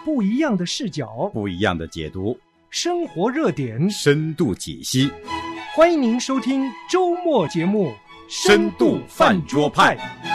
不一样的视角， 不一样的解读， 生活热点深度解析。 欢迎您收听周末节目《 深度饭桌派》。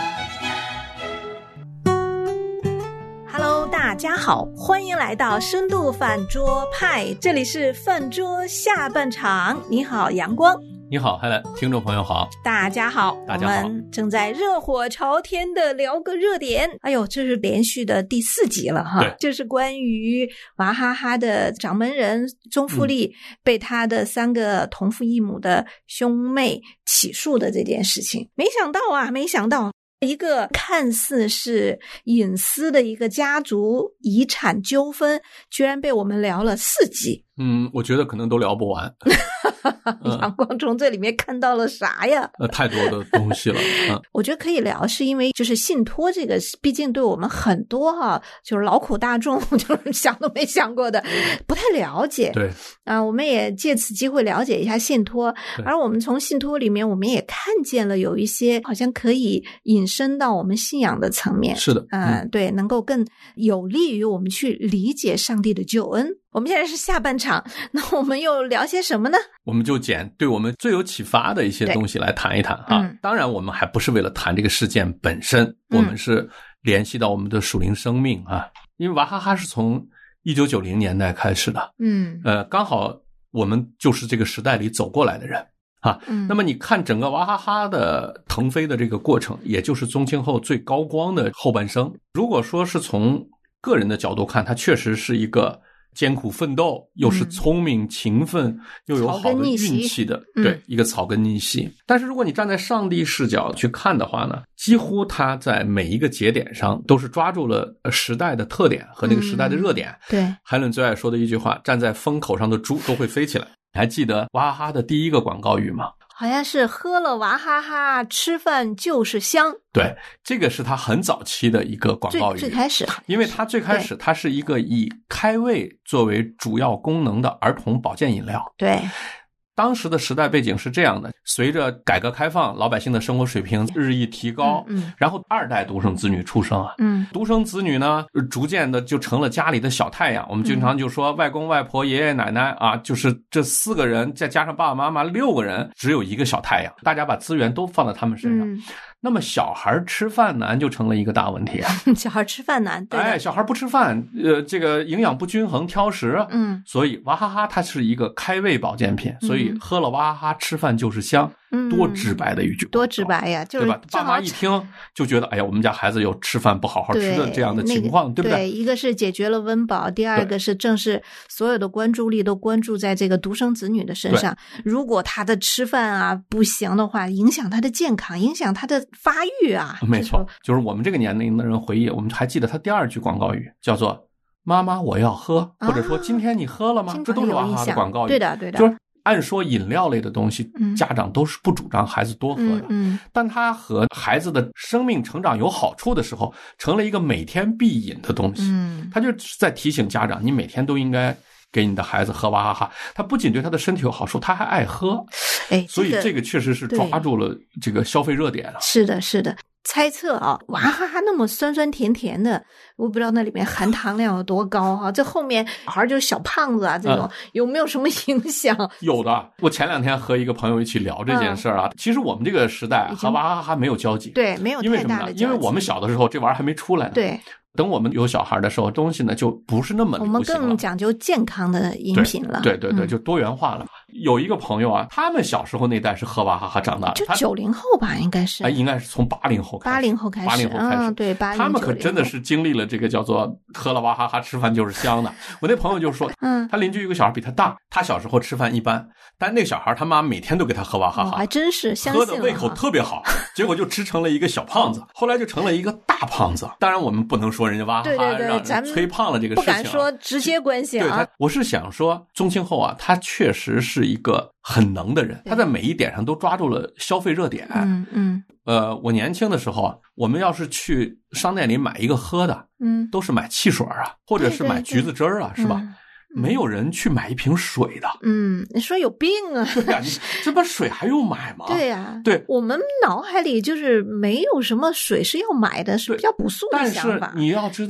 Hello， 大家好，欢迎来到深度饭桌派，这里是饭桌下半场。你好，阳光。 你好，Helen，听众朋友好， 大家好， 大家好。 我们正在热火朝天的聊个热点。哎呦，这是连续的第4集了哈。 对， 这是关于娃哈哈的掌门人宗馥莉被他的3个同父异母的兄妹起诉的这件事情。没想到一个看似是隐私的一个家族遗产纠纷，居然被我们聊了4集。 我觉得可能都聊不完。 阳光从这里面看到了啥呀？ 太多的东西了。 我觉得可以聊，是因为就是信托这个，毕竟对我们很多就是劳苦大众就是想都没想过的，不太了解。 对我们也借此机会了解一下信托，而我们从信托里面，我们也看见了有一些好像可以引申到我们信仰的层面。 是的， 对，能够更有利于我们去理解上帝的救恩。我们现在是下半场，那我们又聊些什么呢？ 我们就捡对我们最有启发的一些东西来谈一谈啊。当然我们还不是为了谈这个事件本身，我们是联系到我们的属灵生命啊。因为娃哈哈是从1990年代开始的，刚好我们就是这个时代里走过来的人啊。那么你看整个娃哈哈的腾飞的这个过程，也就是宗庆后最高光的后半生。如果说是从个人的角度看，他确实是一个艰苦奋斗，又是聪明勤奋，又有好的运气的，对，一个草根逆袭。但是如果你站在上帝视角去看的话呢，几乎他在每一个节点上都是抓住了时代的特点和那个时代的热点。 对， 海伦最爱说的一句话，站在风口上的猪都会飞起来。你还记得娃哈哈的第一个广告语吗？ 好像是喝了娃哈哈吃饭就是香。 对，这个是他很早期的一个广告语， 最开始， 因为他最开始他是一个以开胃作为主要功能的儿童保健饮料。 对， 当时的时代背景是这样的，随着改革开放，老百姓的生活水平日益提高，然后2代独生子女出生啊，独生子女呢，逐渐的就成了家里的小太阳。我们经常就说外公外婆爷爷奶奶啊，就是这4个人再加上爸爸妈妈6个人，只有一个小太阳，大家把资源都放在他们身上。那么小孩吃饭难就成了一个大问题啊。 小孩吃饭难，对， 小孩不吃饭，这个营养不均衡，挑食。所以娃哈哈它是一个开胃保健品，所以喝了娃哈哈吃饭就是香。多直白的一句， 多直白呀，就是对吧？爸妈一听就觉得，哎呀，我们家孩子有吃饭不好好吃的这样的情况，对不对？ 对，一个是解决了温饱，第二个是正是所有的关注力都关注在这个独生子女的身上。如果他的吃饭不行的话，影响他的健康，影响他的发育啊。 没错，就是我们这个年龄的人回忆，我们还记得他第2句广告语叫做“妈妈我要喝”，或者说“今天你喝了吗？”这都是娃哈哈的广告语。 对的，对的。 就是按说饮料类的东西，家长都是不主张孩子多喝的，但它和孩子的生命成长有好处的时候，成了一个每天必饮的东西。他就在提醒家长，你每天都应该给你的孩子喝娃哈哈。他不仅对他的身体有好处，他还爱喝。所以这个确实是抓住了这个消费热点了。 是的，是的。猜测娃哈哈那么酸酸甜甜的，我不知道那里面含糖量有多高这后面好像就是小胖子这种，有没有什么影响？ 有的。我前2天和一个朋友一起聊这件事儿其实我们这个时代和娃哈哈没有交集。 对，没有太大的交集。 因为我们小的时候这玩意儿还没出来呢。 对。 等我们有小孩的时候，东西呢就不是那么流行了。 我们更讲究健康的饮品了。 对，就多元化了。有一个朋友他们小时候那代是喝娃哈哈长大的， 就90后吧，应该是。 应该是从80后开始。 80后开始。对，80。 他们可真的是经历了这个叫做喝了娃哈哈吃饭就是香的。我那朋友就说，他邻居有个小孩比他大，他小时候吃饭一般，但那个小孩他妈每天都给他喝娃哈哈， 还真是相信了， 喝的胃口特别好，结果就吃成了一个小胖子，后来就成了一个大胖子。当然我们不能说人家娃哈哈让人催胖了这个事情， 不敢说直接关系对，我是想说宗庆后他确实是一个很能的人，他在每一点上都抓住了消费热点。我年轻的时候我们要是去商店里买一个喝的，都是买汽水或者是买橘子汁是吧？没有人去买一瓶水的。 你说有病啊？ 对呀，你这把水还用买吗？ 对呀， 对， 我们脑海里就是没有什么水是要买的，是比较朴素的想法。 但是你要知道，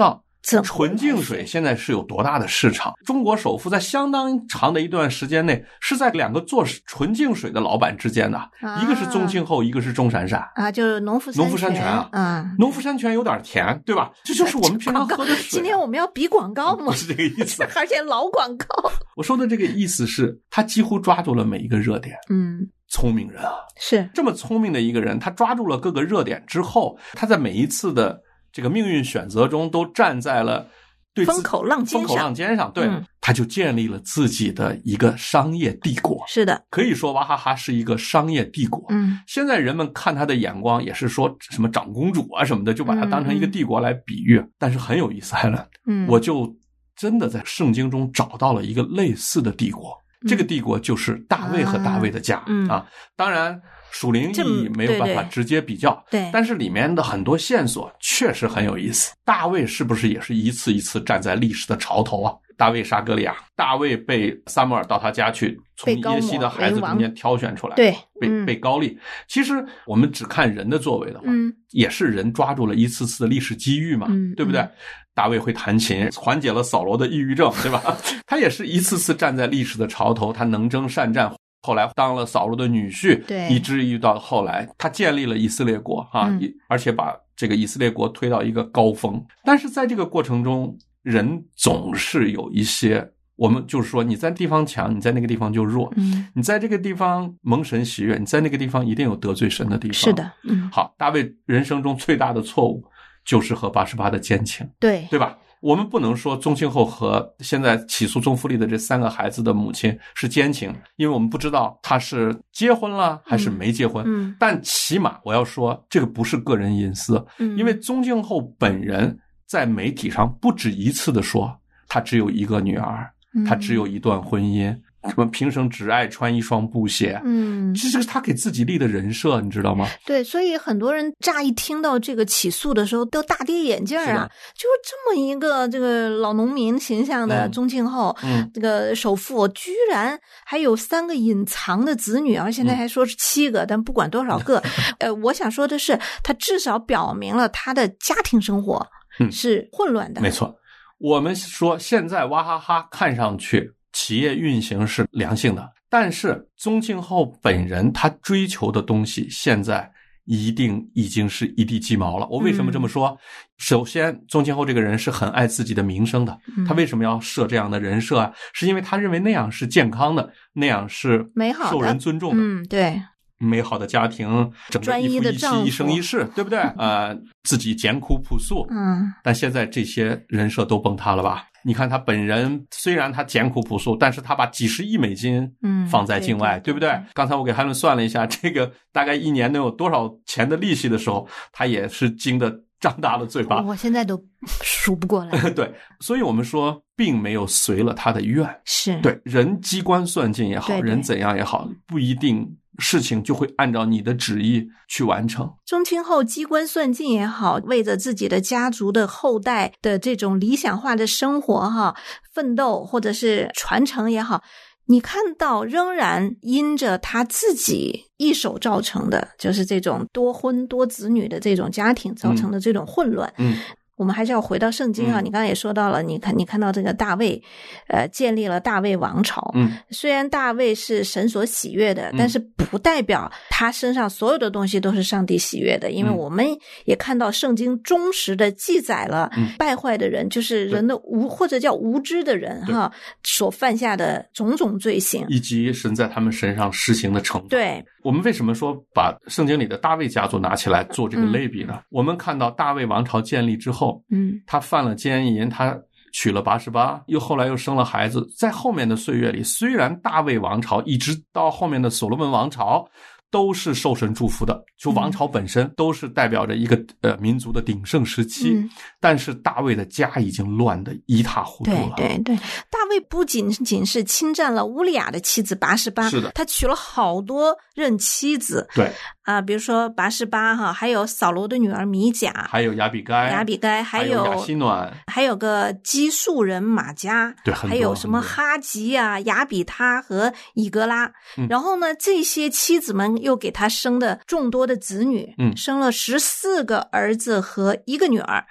纯净水现在是有多大的市场？中国首富在相当长的一段时间内是在2个做纯净水的老板之间的，一个是宗庆后，一个是钟闪闪啊，就是农夫山泉啊，农夫山泉有点甜，对吧？这就是我们平常喝的水。 今天我们要比广告吗？ 不是这个意思， 而且老广告。 我说的这个意思是，他几乎抓住了每一个热点。聪明人啊， 是这么聪明的一个人，他抓住了各个热点之后，他在每一次的这个命运选择中都站在了对风口浪尖上， 对，他就建立了自己的一个商业帝国。 是的， 可以说娃哈哈是一个商业帝国。现在人们看他的眼光也是说什么长公主啊什么的，就把它当成一个帝国来比喻。但是很有意思，我就真的在圣经中找到了一个类似的帝国。这个帝国就是大卫和大卫的家啊，当然属灵意义没有办法直接比较， 对， 但是里面的很多线索确实很有意思。大卫是不是也是一次一次站在历史的潮头啊？大卫杀歌利亚，大卫被撒母耳到他家去，从耶西的孩子中间挑选出来， 对， 被高利。其实我们只看人的作为的话，也是人抓住了一次次的历史机遇嘛，对不对？大卫会弹琴，缓解了扫罗的抑郁症，对吧？他也是一次次站在历史的潮头，他能征善战，后来当了扫罗的女婿， 对， 以至于到后来他建立了以色列国啊，而且把这个以色列国推到一个高峰。但是在这个过程中，人总是有一些，我们就是说你在地方强，你在那个地方就弱，你在这个地方蒙神喜悦，你在那个地方一定有得罪神的地方。 是的， 好，大卫人生中最大的错误就是和88的奸情，对吧？我们不能说宗庆后和现在起诉宗馥莉的这3个孩子的母亲是奸情，因为我们不知道他是结婚了还是没结婚，但起码我要说这个不是个人隐私，因为宗庆后本人在媒体上不止一次的说他只有一个女儿，他只有一段婚姻，什么平生只爱穿一双布鞋，这是他给自己立的人设，你知道吗？ 对，所以很多人乍一听到这个起诉的时候都大跌眼镜啊，就是这么一个这个老农民形象的宗庆后，这个首富居然还有3个隐藏的子女，而现在还说是7个，但不管多少个，我想说的是，他至少表明了他的家庭生活是混乱的。 没错，我们说现在娃哈哈看上去企业运行是良性的，但是宗庆后本人他追求的东西现在一定已经是一地鸡毛了。我为什么这么说？首先宗庆后这个人是很爱自己的名声的，他为什么要设这样的人设啊？是因为他认为那样是健康的，那样是受人尊重的。 对， 美好的家庭，整个一夫一妻一生一世，对不对？自己简朴朴素，但现在这些人设都崩塌了吧？你看他本人虽然他简朴朴素，但是他把几十亿美金放在境外，对不对？刚才我给汉伦算了一下，这个大概1年能有多少钱的利息的时候，他也是惊得张大了嘴巴。 我现在都数不过来。 对，所以我们说并没有随了他的愿， 是对人机关算尽也好，对人怎样也好，不一定事情就会按照你的旨意去完成。 宗庆后机关算尽也好，为着自己的家族的后代的这种理想化的生活奋斗或者是传承也好，你看到仍然因着他自己一手造成的，就是这种多婚多子女的这种家庭造成的这种混乱。我们还是要回到圣经啊，你刚才也说到了，你看到这个大卫建立了大卫王朝。虽然大卫是神所喜悦的，但是不代表他身上所有的东西都是上帝喜悦的，因为我们也看到圣经忠实的记载了败坏的人，就是人的或者叫无知的人所犯下的种种罪行， 以及神在他们身上施行的惩罚。 对， 我们为什么说把圣经里的大卫家族拿起来做这个类比呢？我们看到大卫王朝建立之后，他犯了奸淫，他娶了88，后来又生了孩子。在后面的岁月里，虽然大卫王朝一直到后面的所罗门王朝都是受神祝福的，就王朝本身都是代表着一个民族的鼎盛时期，但是大卫的家已经乱得一塌糊涂了。 对，大卫不仅是侵占了乌利亚的妻子88， 是的， 他娶了好多任妻子。 对比如说88还有扫罗的女儿米甲， 还有亚比该， 还有亚希暖， 还有个基述人马加， 对， 还有什么哈吉亚比他和以格拉。然后呢，这些妻子们又给他生的众多的子女，生了14个儿子和1个女儿。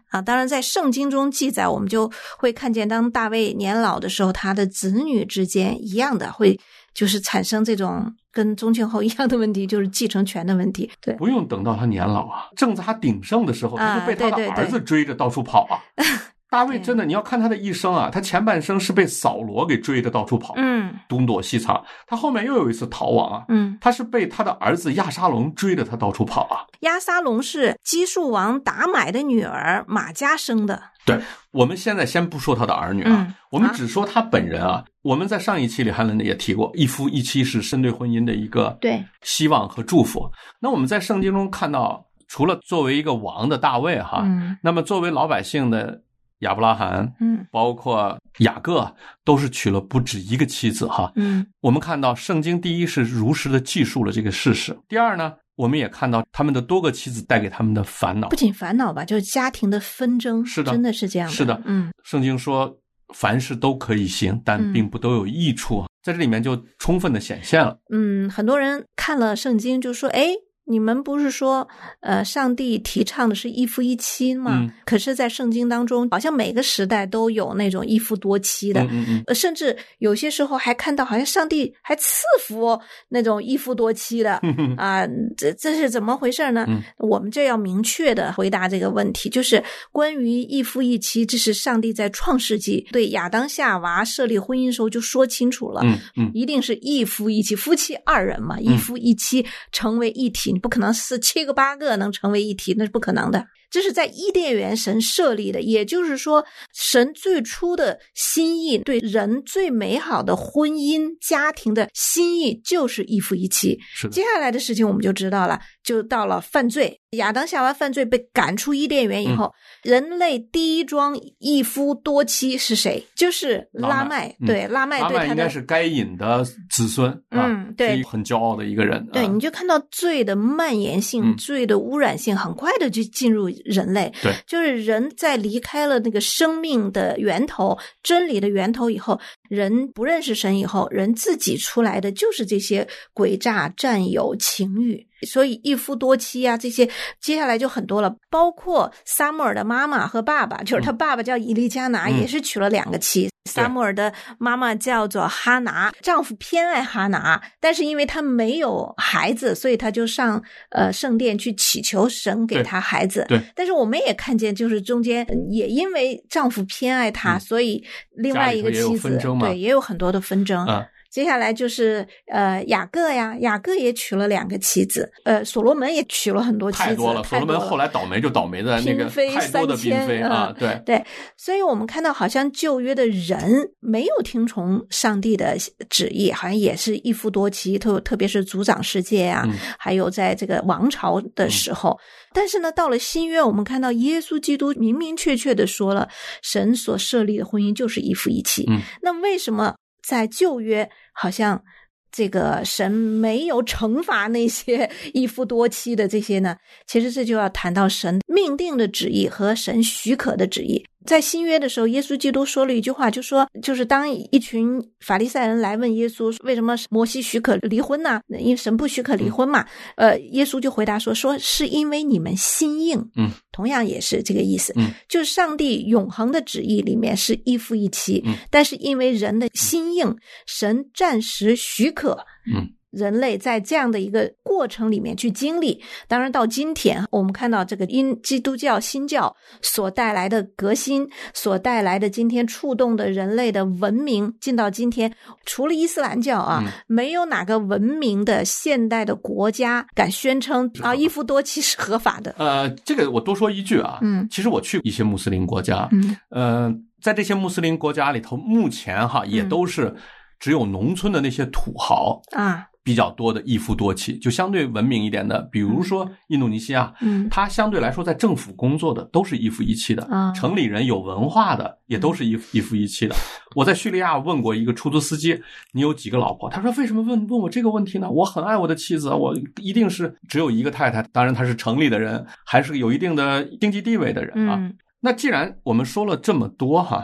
啊。当然在圣经中记载，我们就会看见当大卫年老的时候，他的子女之间一样的会就是产生这种跟宗庆后一样的问题，就是继承权的问题。对， 不用等到他年老啊，正在他鼎盛的时候，他就被他的儿子追着到处跑啊。大卫真的，你要看他的一生啊，他前半生是被扫罗给追着到处跑，东躲西藏。他后面又有一次逃亡啊，他是被他的儿子亚沙龙追着他到处跑啊。 亚沙龙是基述王达买的女儿玛迦生的。 对，我们现在先不说他的儿女啊，我们只说他本人啊。我们在上一期里汉伦也提过，一夫一妻是神对婚姻的一个希望和祝福。那我们在圣经中看到，除了作为一个王的大卫哈，那么作为老百姓的亚伯拉罕，包括雅各，都是娶了不止一个妻子哈。我们看到圣经第一是如实的记述了这个事实，第二呢，我们也看到他们的多个妻子带给他们的烦恼， 不仅烦恼吧，就是家庭的纷争， 是的， 真的是这样的。 是的，圣经说凡事都可以行，但并不都有益处，在这里面就充分的显现了。 很多人看了圣经就说，诶，你们不是说上帝提倡的是一夫一妻吗？可是在圣经当中好像每个时代都有那种一夫多妻的，甚至有些时候还看到好像上帝还赐福那种一夫多妻的啊，这是怎么回事呢？我们这要明确的回答这个问题，就是关于一夫一妻，这是上帝在创世纪对亚当夏娃设立婚姻时候就说清楚了，一定是一夫一妻，夫妻二人嘛，一夫一妻成为一体，不可能是7个8个能成为一体，那是不可能的。这是在伊甸园神设立的，也就是说神最初的心意，对人最美好的婚姻家庭的心意就是一夫一妻。接下来的事情我们就知道了，就到了犯罪，亚当夏娃犯罪被赶出伊甸园以后，人类第一桩一夫多妻是谁？就是拉麦。对，拉麦对他的，拉麦应该是该隐的子孙对，是很骄傲的一个人。 对，你就看到罪的蔓延性，罪的污染性很快的就进入人类。 对， 就是人在离开了那个生命的源头，真理的源头以后，人不认识神以后，人自己出来的就是这些诡诈、占有、情欲。所以一夫多妻啊，这些接下来就很多了，包括撒母耳的妈妈和爸爸，就是他爸爸叫以利加拿，也是娶了2个妻。撒母耳的妈妈叫做哈拿，丈夫偏爱哈拿，但是因为他没有孩子，所以他就上圣殿去祈求神给他孩子。 对， 但是我们也看见，就是中间也因为丈夫偏爱他，所以另外一个妻子对也有很多的纷争。接下来就是雅各呀，雅各也娶了2个妻子，所罗门也娶了很多妻子， 太多了。所罗门后来倒霉就倒霉在那个太多的嫔妃啊， 对，所以我们看到好像旧约的人没有听从上帝的旨意，好像也是一夫多妻，特别是族长世界啊，还有在这个王朝的时候。但是呢，到了新约，我们看到耶稣基督明明确确的说了，神所设立的婚姻就是一夫一妻。那为什么在旧约好像这个神没有惩罚那些一夫多妻的这些呢？其实这就要谈到神命定的旨意和神许可的旨意。在新约的时候，耶稣基督说了一句话，就是当一群法利赛人来问耶稣为什么摩西许可离婚呢？因为神不许可离婚嘛。耶稣就回答说是因为你们心硬。同样也是这个意思。就是上帝永恒的旨意里面是一夫一妻，但是因为人的心硬，神暂时许可人类在这样的一个过程里面去经历。当然到今天我们看到这个因基督教新教所带来的革新，所带来的今天触动的人类的文明，进到今天除了伊斯兰教啊，没有哪个文明的现代的国家敢宣称一夫多妻是合法的。 这个我多说一句啊，其实我去一些穆斯林国家，在这些穆斯林国家里头，目前也都是只有农村的那些土豪比较多的一夫多妻，就相对文明一点的，比如说印度尼西亚，它相对来说在政府工作的都是一夫一妻的，城里人有文化的也都是一夫一妻的。我在叙利亚问过一个出租司机，你有几个老婆？他说为什么问我这个问题呢？我很爱我的妻子，我一定是只有一个太太，当然他是城里的人，还是有一定的经济地位的人啊。那既然我们说了这么多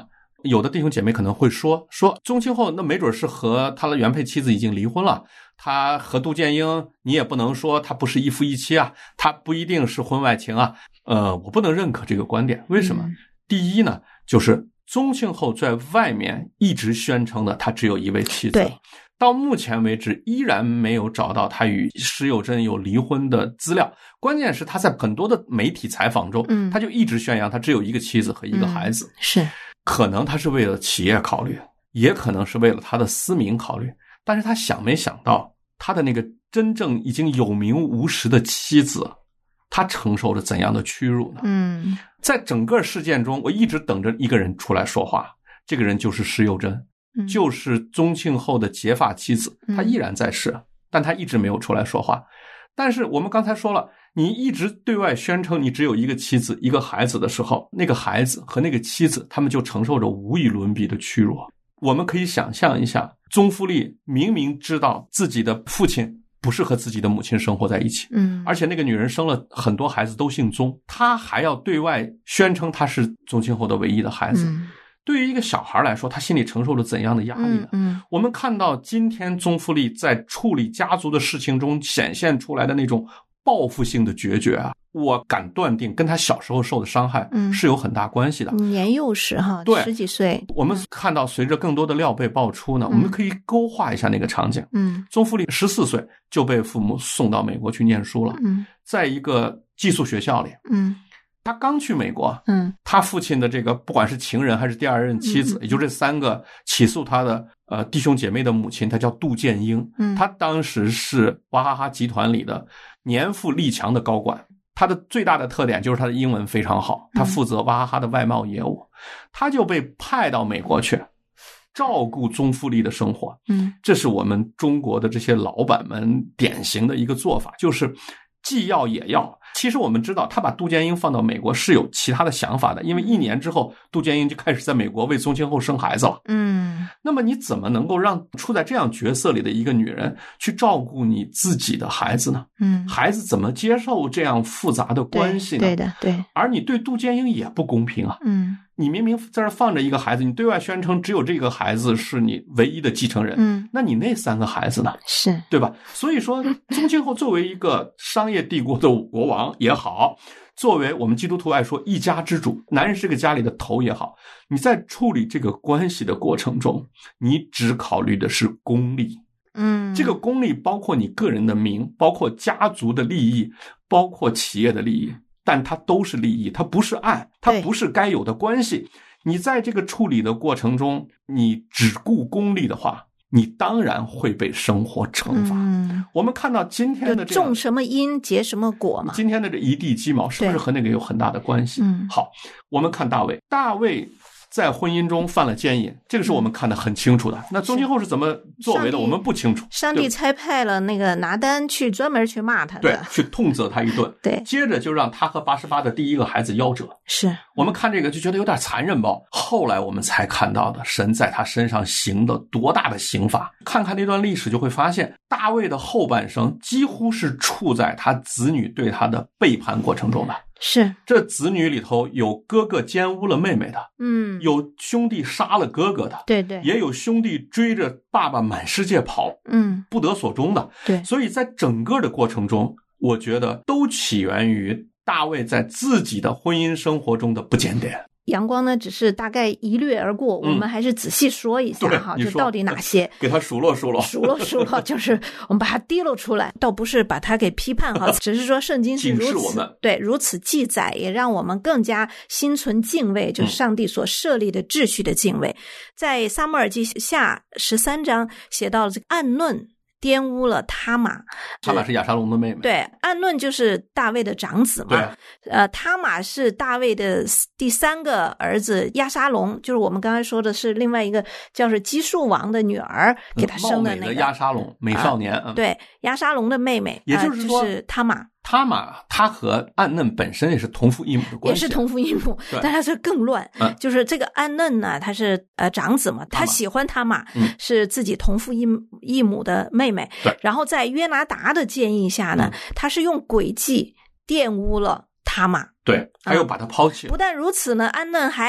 有的弟兄姐妹可能会说宗庆后那没准是和他的原配妻子已经离婚了，他和杜建英你也不能说他不是一夫一妻啊，他不一定是婚外情啊。我不能认可这个观点。为什么？第一呢，就是宗庆后在外面一直宣称的他只有一位妻子，到目前为止依然没有找到他与施幼珍有离婚的资料。关键是他在很多的媒体采访中，他就一直宣扬他只有一个妻子和一个孩子。 是， 可能他是为了企业考虑，也可能是为了他的私民考虑，但是他想没想到他的那个真正已经有名无实的妻子，他承受着怎样的屈辱呢？在整个事件中，我一直等着一个人出来说话，这个人就是施幼珍，就是宗庆后的结发妻子，他依然在世，但他一直没有出来说话。但是我们刚才说了，你一直对外宣称你只有一个妻子一个孩子的时候，那个孩子和那个妻子他们就承受着无与伦比的屈辱。我们可以想象一下，宗馥莉明明知道自己的父亲不是和自己的母亲生活在一起，而且那个女人生了很多孩子都姓宗，她还要对外宣称她是宗庆后的唯一的孩子。对于一个小孩来说，他心里承受了怎样的压力呢？我们看到今天宗馥莉在处理家族的事情中显现出来的那种报复性的决绝啊，我敢断定跟他小时候受的伤害是有很大关系的。 年幼时哈， 对 ，10几岁。 我们看到随着更多的料被爆出呢，我们可以勾画一下那个场景。宗馥莉14岁就被父母送到美国去念书了，在一个寄宿学校里。他刚去美国，他父亲的这个不管是情人还是第二任妻子，也就这3个起诉他的弟兄姐妹的母亲，他叫杜建英，他当时是娃哈哈集团里的年富力强的高管，他的最大的特点就是他的英文非常好，他负责娃哈哈的外贸业务，他就被派到美国去照顾宗馥莉的生活。这是我们中国的这些老板们典型的一个做法，就是既要也要。其实我们知道他把杜建英放到美国是有其他的想法的，因为1年之后杜建英就开始在美国为宗庆后生孩子了。那么你怎么能够让处在这样角色里的一个女人去照顾你自己的孩子呢？孩子怎么接受这样复杂的关系呢？ 对的，对。 而你对杜建英也不公平啊。你明明在这放着一个孩子，你对外宣称只有这个孩子是你唯一的继承人，那你那3个孩子呢？ 是， 对吧？所以说宗庆后作为一个商业帝国的国王也好，作为我们基督徒爱说一家之主，男人是个家里的头也好，你在处理这个关系的过程中，你只考虑的是功利。这个功利包括你个人的名，包括家族的利益，包括企业的利益，但它都是利益，它不是爱，它不是该有的关系。你在这个处理的过程中，你只顾功利的话，你当然会被生活惩罚。我们看到今天的这种什么因结什么果嘛， 今天的这一地鸡毛是不是和那个有很大的关系？好，我们看大卫在婚姻中犯了奸淫，这个是我们看得很清楚的。那宗庆后是怎么作为的，我们不清楚。 上帝差派了那个拿单去专门去骂他的， 对，去痛责他一顿。 对， 接着就让他和88的第一个孩子夭折。 是， 我们看这个就觉得有点残忍吧。后来我们才看到的神在他身上行的多大的刑罚。看看那段历史就会发现，大卫的后半生几乎是处在他子女对他的背叛过程中的。 是， 这子女里头有哥哥奸污了妹妹的，有兄弟杀了哥哥的， 对对， 也有兄弟追着爸爸满世界跑，不得所终的。 对， 所以在整个的过程中，我觉得都起源于大卫在自己的婚姻生活中的不检点。 阳光呢，只是大概一掠而过，我们还是仔细说一下哈，就到底哪些给他数落， 就是我们把它滴露出来，倒不是把它给批判哈，只是说圣经是如此对如此记载，也让我们更加心存敬畏，就是上帝所设立的秩序的敬畏。在撒母耳记下13章写到了这个暗嫩玷污了他玛是亚沙龙的妹妹。 对，暗嫩就是大卫的长子嘛。他玛是大卫的第3个儿子亚沙龙，就是我们刚才说的是另外一个叫是基述王的女儿给他生的那个亚沙龙美少年。 对，亚沙龙的妹妹， 也就是说就是他玛。 他和暗嫩本身也是同父异母的关系， 也是同父异母，但他是更乱。就是这个暗嫩呢，他是长子嘛，他喜欢他玛，是自己同父异母的妹妹。然后在约拿达的建议下呢，他是用诡计玷污了他玛。 对，还有把他抛弃。 不但如此呢，暗嫩还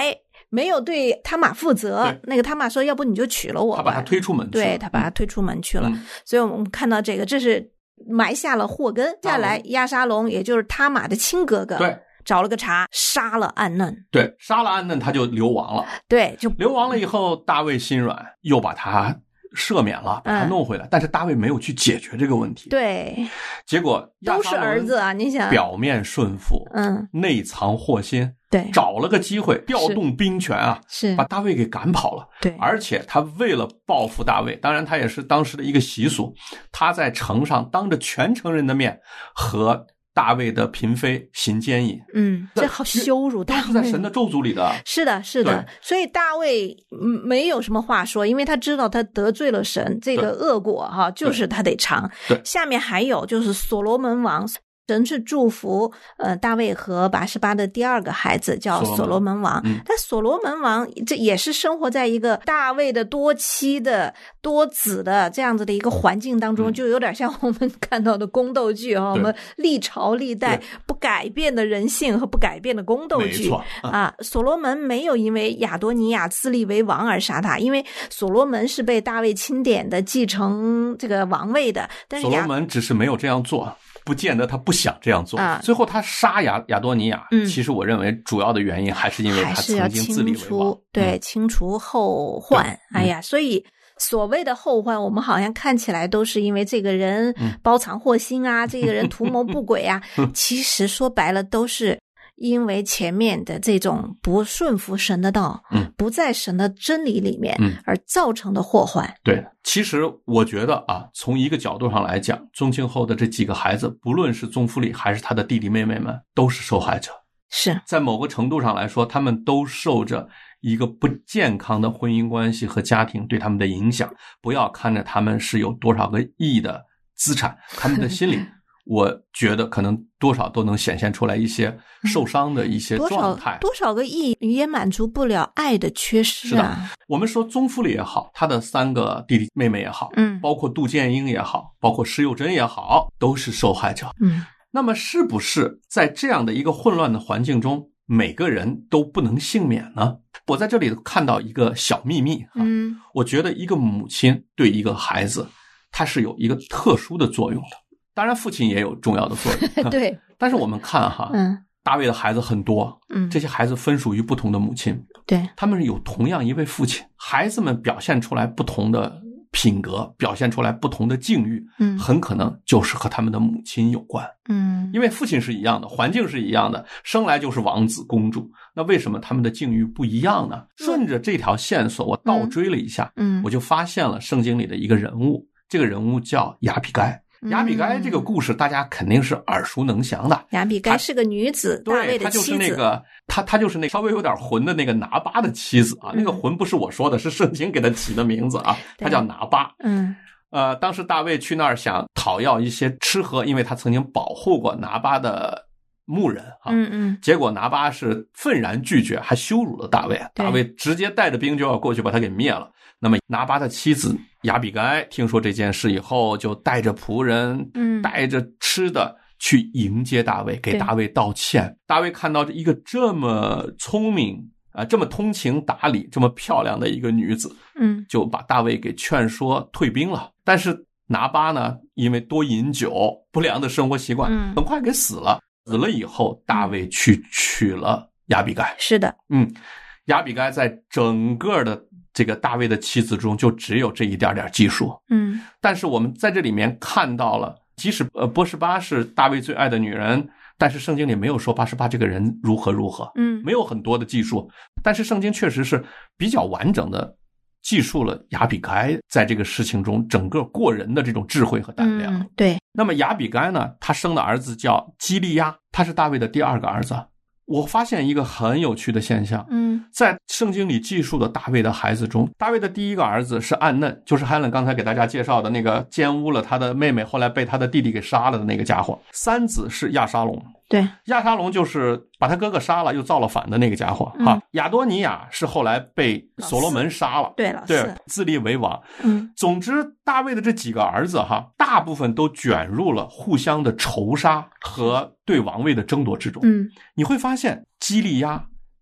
没有对他玛负责。那个他玛说要不你就娶了我吧， 他把他推出门去了。 对，他把他推出门去了。所以我们看到这个，这是埋下了祸根。接下来亚沙龙也就是他玛的亲哥哥， 对， 找了个茬杀了暗嫩。 对，杀了暗嫩他就流亡了。 对，就流亡了以后，大卫心软，又把他赦免了，把他弄回来。但是大卫没有去解决这个问题。 对， 结果都是儿子啊，你想， 表面顺服，内藏祸心。 对， 找了个机会调动兵权啊， 是把大卫给赶跑了。 对， 而且他为了报复大卫，当然他也是当时的一个习俗，他在城上当着全城人的面和大卫的嫔妃行奸淫。 这好羞辱大卫， 都是在神的咒诅里的。 是的，是的。所以大卫没有什么话说，因为他知道他得罪了神，这个恶果哈，就是他得尝。 对， 下面还有就是所罗门王。神是祝福大卫和拔示巴的第二个孩子叫所罗门王。但所罗门王这也是生活在一个大卫的多妻的多子的这样子的一个环境当中，就有点像我们看到的宫斗剧啊，我们历朝历代不改变的人性和不改变的宫斗剧啊。所罗门没有因为亚多尼亚自立为王而杀他，因为所罗门是被大卫钦点的继承这个王位的，但是所罗门只是没有这样做，不见得他不想这样做。最后他杀亚多尼亚，其实我认为主要的原因还是因为他曾经自立为王。 对，清除后患。哎呀，所以所谓的后患，我们好像看起来都是因为这个人包藏祸心啊，这个人图谋不轨啊，其实说白了都是因为前面的这种不顺服神的道，不在神的真理里面，而造成的祸患。 对，其实我觉得啊，从一个角度上来讲，宗庆后的这几个孩子，不论是宗馥莉还是他的弟弟妹妹们，都是受害者。 是在某个程度上来说，他们都受着一个不健康的婚姻关系和家庭对他们的影响。不要看着他们是有多少个亿的资产，他们的心里我觉得可能多少都能显现出来一些受伤的一些状态。 多少个亿也满足不了爱的缺失啊。 是的，我们说宗馥莉也好，他的3个弟弟妹妹也好，包括杜建英也好，包括施幼珍也好，都是受害者。那么是不是在这样的一个混乱的环境中，每个人都不能幸免呢？我在这里看到一个小秘密我觉得一个母亲对一个孩子，他是有一个特殊的作用的。当然父亲也有重要的作用对， 但是我们看大卫的孩子很多，这些孩子分属于不同的母亲， 对， 他们有同样一位父亲，孩子们表现出来不同的品格，表现出来不同的境遇，很可能就是和他们的母亲有关。因为父亲是一样的，环境是一样的，生来就是王子公主，那为什么他们的境遇不一样呢？顺着这条线索我倒追了一下，我就发现了圣经里的一个人物，这个人物叫亚比该。亚比该这个故事大家肯定是耳熟能详的。 亚比该是个女子，大卫的妻子。 对，她就是那稍微有点混的那个拿巴的妻子啊。那个混不是我说的，是圣经给她起的名字啊，她叫拿巴。当时大卫去那儿想讨要一些吃喝，因为他曾经保护过拿巴的牧人啊。结果拿巴是愤然拒绝，还羞辱了大卫。大卫直接带着兵就要过去把他给灭了。那么拿巴的妻子亚比该听说这件事以后，就带着仆人，带着吃的去迎接大卫，给大卫道歉。大卫看到一个这么聪明这么通情达理，这么漂亮的一个女子，就把大卫给劝说退兵了。但是拿巴呢，因为多饮酒，不良的生活习惯，很快给死了。死了以后，大卫去娶了亚比该。 是的， 亚比该在整个的这个大卫的妻子中就只有这一点点技术。但是我们在这里面看到了，即使波示巴是大卫最爱的女人，但是圣经里没有说巴示巴这个人如何，没有很多的技术，但是圣经确实是比较完整的记述了亚比该在这个事情中整个过人的这种智慧和胆量。 对。 那么亚比该呢，他生的儿子叫基利亚，他是大卫的第2个儿子。我发现一个很有趣的现象，在圣经里记述的大卫的孩子中，大卫的第1个儿子是暗嫩，就是汉伦刚才给大家介绍的那个奸污了他的妹妹，后来被他的弟弟给杀了的那个家伙。3子是亚沙龙， 对， 亚沙龙就是把他哥哥杀了又造了反的那个家伙亚多尼亚是后来被所罗门杀了， 对， 自立为王。总之大卫的这几个儿子大部分都卷入了互相的仇杀和对王位的争夺之中。你会发现基利亚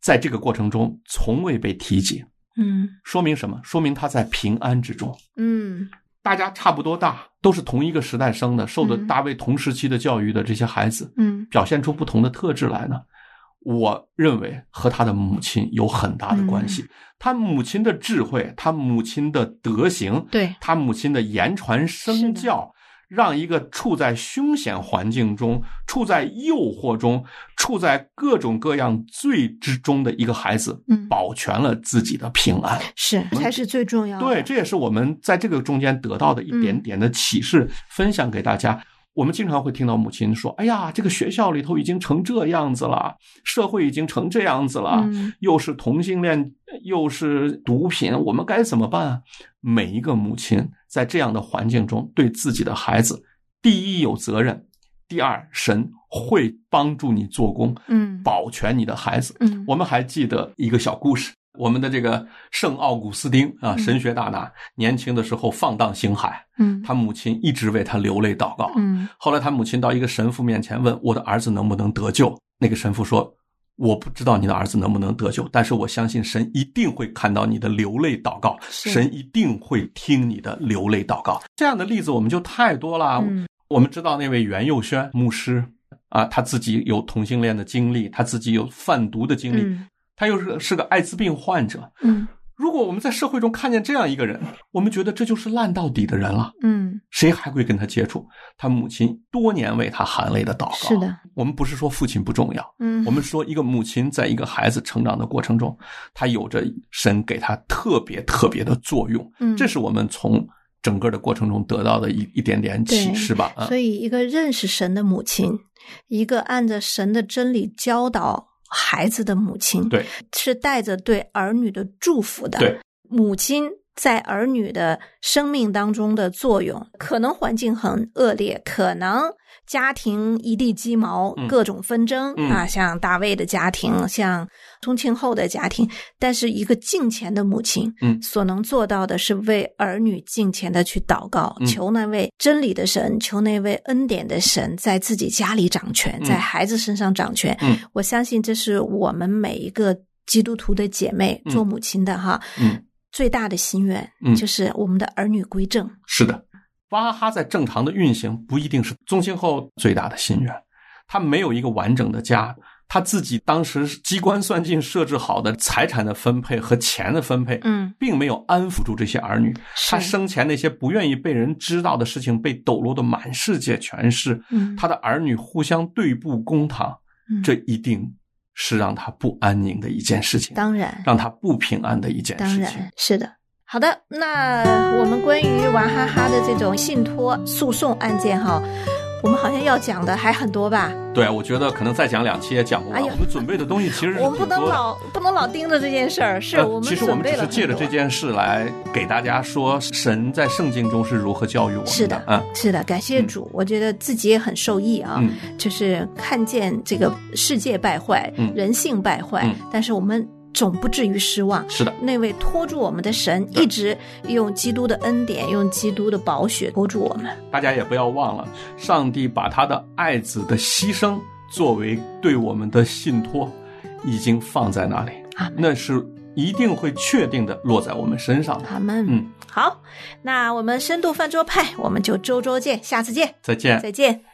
在这个过程中从未被提及。说明什么？说明他在平安之中。大家差不多大，都是同一个时代生的，受的大卫同时期的教育的这些孩子，表现出不同的特质来呢，我认为和他的母亲有很大的关系。他母亲的智慧，他母亲的德行， 对， 他母亲的言传身教，让一个处在凶险环境中，处在诱惑中，处在各种各样罪之中的一个孩子，保全了自己的平安， 是才是最重要的。 对，这也是我们在这个中间得到的一点点的启示，分享给大家。我们经常会听到母亲说，哎呀，这个学校里头已经成这样子了，社会已经成这样子了，又是同性恋，又是毒品，我们该怎么办？每一个母亲在这样的环境中，对自己的孩子，第一有责任，第二神会帮助你做工，保全你的孩子。我们还记得一个小故事，我们的这个圣奥古斯丁啊，神学大拿，年轻的时候放荡形骸，他母亲一直为他流泪祷告。后来他母亲到一个神父面前问，我的儿子能不能得救？那个神父说，我不知道你的儿子能不能得救，但是我相信神一定会看到你的流泪祷告，神一定会听你的流泪祷告。这样的例子我们就太多了。我们知道那位袁佑轩牧师啊，他自己有同性恋的经历，他自己有贩毒的经历，他又是个艾滋病患者。如果我们在社会中看见这样一个人，我们觉得这就是烂到底的人了。谁还会跟他接触？他母亲多年为他含泪的祷告。 是的， 我们不是说父亲不重要，我们说一个母亲在一个孩子成长的过程中，他有着神给他特别特别的作用。这是我们从整个的过程中得到的一点点启示吧。 所以一个认识神的母亲，一个按着神的真理教导孩子的母亲， 对， 是带着对儿女的祝福的。 对， 母亲在儿女的生命当中的作用，可能环境很恶劣，可能家庭一地鸡毛，各种纷争啊，像大卫的家庭，像宗庆后的家庭，但是一个敬虔的母亲所能做到的是为儿女敬虔的去祷告，求那位真理的神，求那位恩典的神在自己家里掌权，在孩子身上掌权。我相信这是我们每一个基督徒的姐妹做母亲的哈，最大的心愿就是我们的儿女归正。 是的，娃哈哈在正常的运行不一定是宗庆后最大的心愿，他没有一个完整的家，他自己当时机关算尽设置好的财产的分配和钱的分配，并没有安抚住这些儿女。他生前那些不愿意被人知道的事情被抖落的满世界全是，他的儿女互相对簿公堂，这一定是让他不安宁的一件事情， 当然让他不平安的一件事情。 当然是的。好的，那我们关于娃哈哈的这种信托诉讼案件哈，我们好像要讲的还很多吧？ 对，我觉得可能再讲2期也讲不完。我们准备的东西其实是我们不能老盯着这件事儿，是我们其实我们只是借着这件事来给大家说神在圣经中是如何教育我们的。 是的，是的，感谢主，我觉得自己也很受益啊，就是看见这个世界败坏，人性败坏，但是我们总不至于失望。 是的， 那位托住我们的神一直用基督的恩典，用基督的宝血托住我们。 大家也不要忘了，上帝把他的爱子的牺牲作为对我们的信托已经放在那里，那是一定会确定的落在我们身上的。 阿们。好，那我们深度饭桌派我们就周见，下次见， 再见。